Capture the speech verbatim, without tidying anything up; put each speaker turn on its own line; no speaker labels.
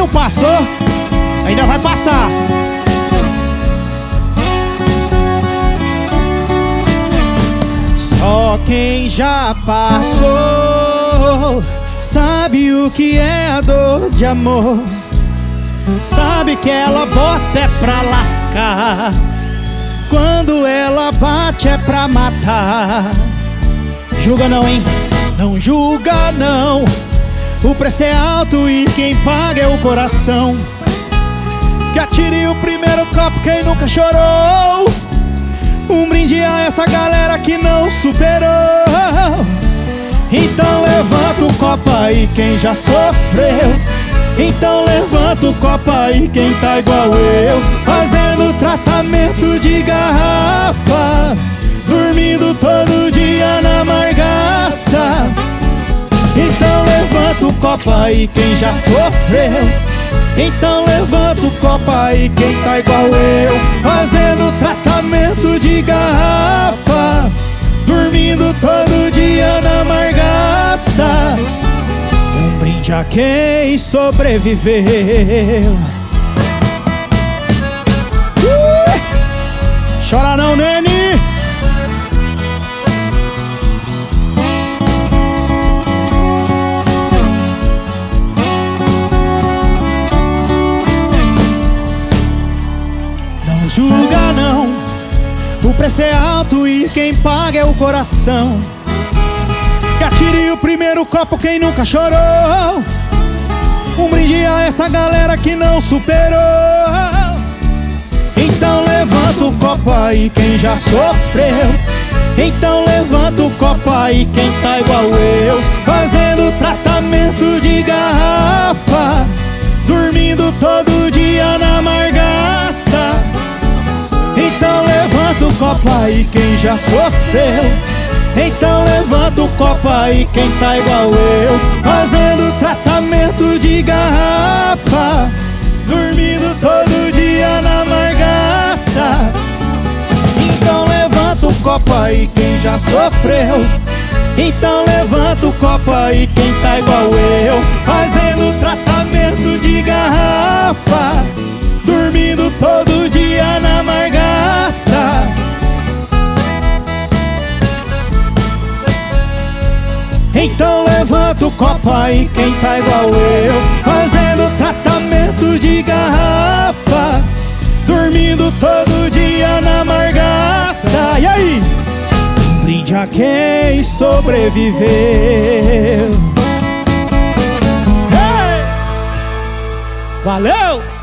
passou, ainda vai passar. Só quem já passou sabe o que é a dor de amor. Sabe que ela bota é pra lascar, quando ela bate é pra matar. Julga não, hein? Não julga não. O preço é alto e quem paga é o coração. Que atire o primeiro copo quem nunca chorou. Um brinde a essa galera que não superou. Então levanta o copo aí quem já sofreu. Então levanta o copo aí quem tá igual eu, fazendo tratamento de garrafa, dormindo todo dia na margaça. Então levanta o copo aí quem já sofreu. Então levanta o copo aí quem tá igual eu, fazendo tratamento de garrafa, dormindo todo dia na margaça. Um brinde a quem sobreviveu. uh! Chora não, nene. Não julga não. O preço é alto e quem paga é o coração. Que atire o primeiro copo quem nunca chorou. Um brinde a essa galera que não superou. Então levanta o copo aí quem já sofreu. Então levanta o copo aí quem tá igual eu, fazendo tratamento de garrafa, dormindo todo dia na margaça. Então levanta o copo aí quem já sofreu. Então levanta o copo aí quem tá igual eu, fazendo tratamento de garrafa, dormindo todo dia na margaça. Então levanta o copo aí quem já sofreu. Então levanta o copo aí quem tá igual eu, fazendo tratamento de garrafa, dormindo todo dia na margaça. Então levanta o copo aí quem tá igual eu, fazendo tratamento de garrafa, dormindo todo dia na margaça. E aí? Um brinde a quem sobreviveu. Hey! Valeu!